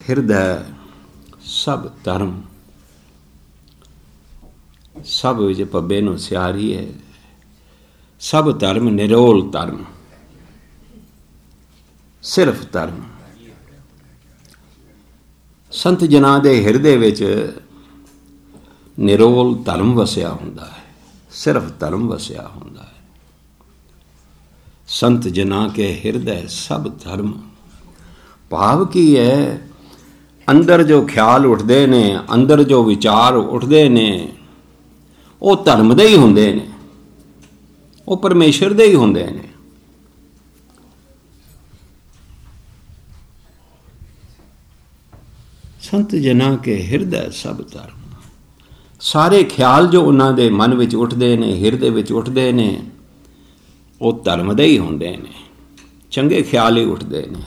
ਹਿਰਦੈ ਸਭ ਧਰਮ। ਸਭ ਵਿੱਚ ਪੱਬੇ ਨੂੰ ਸਿਆਰੀ ਹੈ। ਸਭ ਧਰਮ ਨਿਰੋਲ ਧਰਮ, ਸਿਰਫ ਧਰਮ। ਸੰਤ ਜਨਾਂ ਦੇ ਹਿਰਦੇ ਵਿੱਚ ਨਿਰੋਲ ਧਰਮ ਵਸਿਆ ਹੁੰਦਾ ਹੈ, ਸਿਰਫ ਧਰਮ ਵਸਿਆ ਹੁੰਦਾ ਹੈ। ਸੰਤ ਜਨਾਂ ਕੇ ਹਿਰਦੈ ਸਭ ਧਰਮ। ਭਾਵ ਕੀ ਹੈ? ਅੰਦਰ ਜੋ ਖਿਆਲ ਉੱਠਦੇ ਨੇ, ਅੰਦਰ ਜੋ ਵਿਚਾਰ ਉੱਠਦੇ ਨੇ, ਉਹ ਧਰਮ ਦੇ ਹੀ ਹੁੰਦੇ ਨੇ, ਉਹ ਪਰਮੇਸ਼ਰ ਦੇ ਹੀ ਹੁੰਦੇ ਨੇ। ਸੰਤ ਜਨਾਂ ਕੇ ਹਿਰਦੈ ਸਭ ਧਰਮ। ਸਾਰੇ ਖਿਆਲ ਜੋ ਉਹਨਾਂ ਦੇ ਮਨ ਵਿੱਚ ਉੱਠਦੇ ਨੇ, ਹਿਰਦੇ ਵਿੱਚ ਉੱਠਦੇ ਨੇ, ਉਹ ਧਰਮ ਦੇ ਹੀ ਹੁੰਦੇ ਨੇ, ਚੰਗੇ ਖਿਆਲ ਹੀ ਉੱਠਦੇ ਨੇ।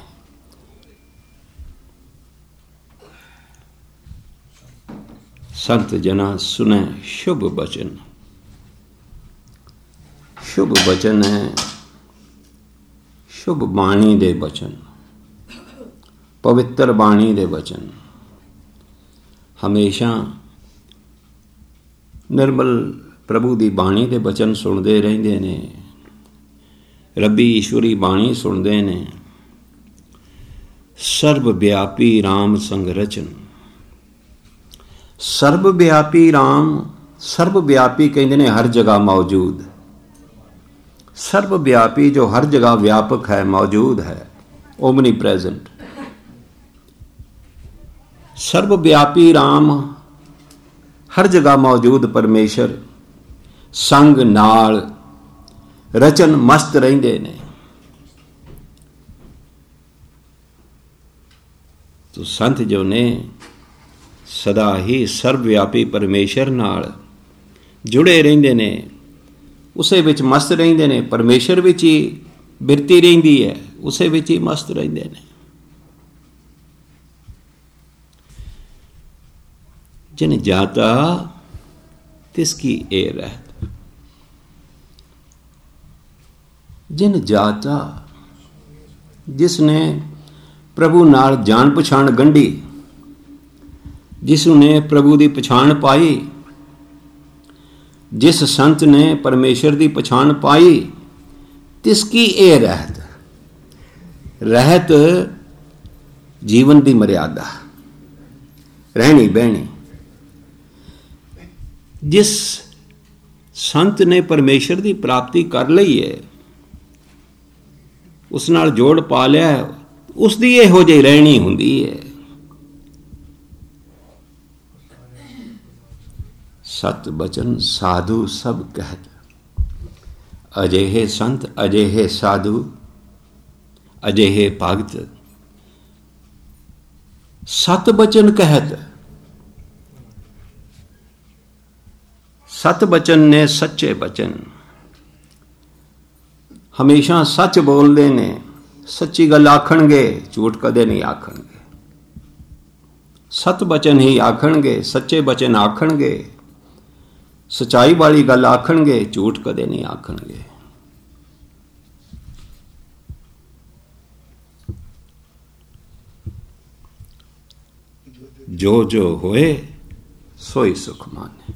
ਸੰਤ ਜਨਾਂ ਸੁਣੈ ਸ਼ੁਭ ਬਚਨ। ਸ਼ੁਭ ਬਚਨ ਹੈ ਸ਼ੁਭ ਬਾਣੀ ਦੇ ਬਚਨ, ਪਵਿੱਤਰ ਬਾਣੀ ਦੇ ਬਚਨ। ਹਮੇਸ਼ਾ ਨਿਰਮਲ ਪ੍ਰਭੂ ਦੀ ਬਾਣੀ ਦੇ ਬਚਨ ਸੁਣਦੇ ਰਹਿੰਦੇ ਨੇ, ਰੱਬੀ ਈਸ਼ਵਰੀ ਬਾਣੀ ਸੁਣਦੇ ਨੇ। ਸਰਬ ਵਿਆਪੀ ਰਾਮ ਸੰਗ ਰਚਨ। ਸਰਬ ਵਿਆਪੀ ਰਾਮ, ਸਰਬ ਵਿਆਪੀ ਕਹਿੰਦੇ ਨੇ ਹਰ ਜਗ੍ਹਾ ਮੌਜੂਦ। ਸਰਬ ਵਿਆਪੀ ਜੋ ਹਰ ਜਗ੍ਹਾ ਵਿਆਪਕ ਹੈ, ਮੌਜੂਦ ਹੈ, ਓਮਨੀ ਪ੍ਰੈਜ਼ੈਂਟ। ਸਰਬ ਵਿਆਪੀ ਰਾਮ, ਹਰ ਜਗ੍ਹਾ ਮੌਜੂਦ ਪਰਮੇਸ਼ਰ ਸੰਗ ਨਾਲ ਰਚਨ ਮਸਤ ਰਹਿੰਦੇ ਨੇ। ਤੋ ਸੰਤ ਜੋ ਨੇ ਸਦਾ ਹੀ ਸਰਬ ਵਿਆਪੀ ਪਰਮੇਸ਼ਰ ਨਾਲ ਜੁੜੇ ਰਹਿੰਦੇ ਨੇ, ਉਸੇ ਵਿੱਚ ਮਸਤ ਰਹਿੰਦੇ ਨੇ। ਪਰਮੇਸ਼ਰ ਵਿੱਚ ਹੀ ਬਿਰਤੀ ਰਹਿੰਦੀ ਹੈ, ਉਸੇ ਵਿੱਚ ਹੀ ਮਸਤ ਰਹਿੰਦੇ ਨੇ। ਜਿਨ ਜਾਤਾ ਤਿਸ ਕੀ ਇਹ ਰਹਿਤ। ਜਿਨ ਜਾਤਾ, ਜਿਸ ਨੇ ਪ੍ਰਭੂ ਨਾਲ ਜਾਣ ਪਛਾਣ ਗੰਢੀ, ਜਿਸ ਨੇ ਪ੍ਰਭੂ ਦੀ ਪਛਾਣ ਪਾਈ, ਜਿਸ ਸੰਤ ਨੇ ਪਰਮੇਸ਼ਰ ਦੀ ਪਛਾਣ ਪਾਈ, ਤਿਸ ਕੀ ਇਹ ਰਹਿਤ। ਰਹਿਤ ਜੀਵਨ ਦੀ ਮਰਿਆਦਾ, ਰਹਿਣੀ ਬਹਿਣੀ। ਜਿਸ ਸੰਤ ਨੇ ਪਰਮੇਸ਼ਰ ਦੀ ਪ੍ਰਾਪਤੀ ਕਰ ਲਈ ਹੈ, ਉਸ ਨਾਲ ਜੋੜ ਪਾ ਲਿਆ, ਉਸ ਦੀ ਇਹੋ ਜਿਹੀ ਰਹਿਣੀ ਹੁੰਦੀ ਹੈ। ਸਤ ਬਚਨ ਸਾਧੂ ਸਭ ਕਹਿਤ। ਅਜਿਹੇ ਸੰਤ, ਅਜਿਹੇ ਸਾਧੂ, ਅਜਿਹੇ ਭਗਤ ਸਤ ਬਚਨ ਕਹਿਤ। ਸਤ ਬਚਨ ਨੇ ਸੱਚੇ ਬਚਨ, ਹਮੇਸ਼ਾ ਸੱਚ ਬੋਲਦੇ ਨੇ, ਸੱਚੀ ਗੱਲ ਆਖਣਗੇ, ਝੂਠ ਕਦੇ ਨਹੀਂ ਆਖਣਗੇ। ਸਤ ਬਚਨ ਹੀ ਆਖਣਗੇ, ਸੱਚੇ ਬਚਨ ਆਖਣਗੇ, ਸਚਾਈ ਵਾਲੀ ਗੱਲ ਆਖਣਗੇ, ਝੂਠ ਕਦੇ ਨਹੀਂ ਆਖਣਗੇ। ਜੋ ਜੋ ਹੋਏ ਸੋਈ ਸੁਖ ਮਾਨੇ।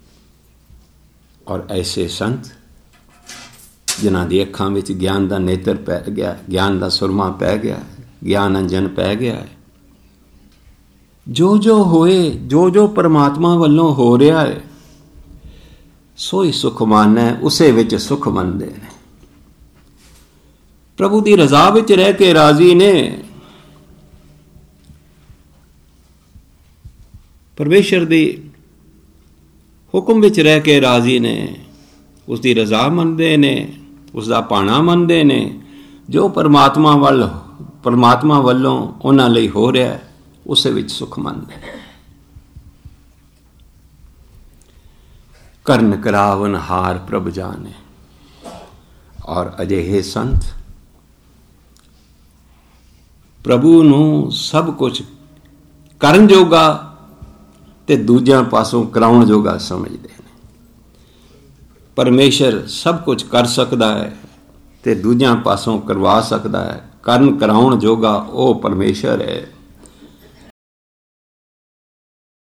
ਔਰ ਐਸੇ ਸੰਤ ਜਿਨ੍ਹਾਂ ਦੀ ਅੱਖਾਂ ਵਿੱਚ ਗਿਆਨ ਦਾ ਨੇਤਰ ਪੈ ਗਿਆ, ਗਿਆਨ ਦਾ ਸੁਰਮਾ ਪੈ ਗਿਆ, ਗਿਆਨ ਅੰਜਨ ਪੈ ਗਿਆ ਹੈ। ਜੋ ਜੋ ਹੋਏ, ਜੋ ਜੋ ਪਰਮਾਤਮਾ ਵੱਲੋਂ ਹੋ ਰਿਹਾ ਹੈ, ਸੋਈ ਸੁਖ ਮਾਨੈ, ਉਸੇ ਵਿੱਚ ਸੁਖ ਮੰਨਦੇ ਨੇ। ਪ੍ਰਭੂ ਦੀ ਰਜ਼ਾ ਵਿੱਚ ਰਹਿ ਕੇ ਰਾਜ਼ੀ ਨੇ। ਪਰਮੇਸ਼ਰ ਦੀ ਹੁਕਮ ਵਿੱਚ ਰਹਿ ਕੇ ਰਾਜ਼ੀ ਨੇ, ਉਸ ਦੀ ਰਜ਼ਾ ਮੰਨਦੇ ਨੇ, ਉਸ ਦਾ ਭਾਣਾ ਮੰਨਦੇ ਨੇ। ਜੋ ਪਰਮਾਤਮਾ ਵੱਲੋਂ ਉਹਨਾਂ ਲਈ ਹੋ ਰਿਹਾ, ਉਸੇ ਵਿੱਚ ਸੁਖ ਮੰਨਦੇ ਨੇ। ਕਰਨ ਕਰਾਵਨ ਹਾਰ ਪ੍ਰਭ ਜਾਣੇ। ਔਰ ਅਜਿਹੇ ਸੰਤ ਪ੍ਰਭੂ ਨੂੰ ਸਭ ਕੁਝ ਕਰਨ ਜੋਗਾ ਤੇ ਦੂਜਿਆਂ ਪਾਸੋਂ ਕਰਾਉਣ ਜੋਗਾ ਸਮਝਦੇ ਨੇ। ਪਰਮੇਸ਼ਰ ਸਭ ਕੁਝ ਕਰ ਸਕਦਾ ਹੈ ਤੇ ਦੂਜਿਆਂ ਪਾਸੋਂ ਕਰਵਾ ਸਕਦਾ ਹੈ। ਕਰਨ ਕਰਾਉਣ ਜੋਗਾ ਉਹ ਪਰਮੇਸ਼ਰ ਹੈ।